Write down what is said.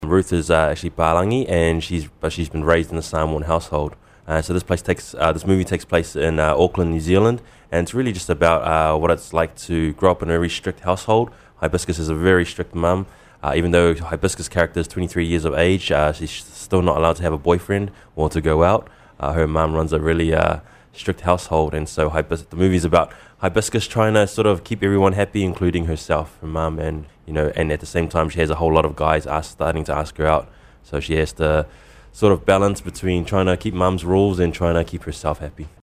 Ruth is actually Palangi, and she's been raised in a Samoan household. So this movie takes place in Auckland, New Zealand, and it's really just about what it's like to grow up in a very strict household. Hibiscus is a very strict mum. Even though Hibiscus' character is 23 years of age, she's still not allowed to have a boyfriend or to go out. Her mum runs a really strict household, and so the movie's about Hibiscus trying to sort of keep everyone happy, including herself, her mum, and and at the same time she has a whole lot of guys starting to ask her out. So she has to sort of balance between trying to keep mum's rules and trying to keep herself happy.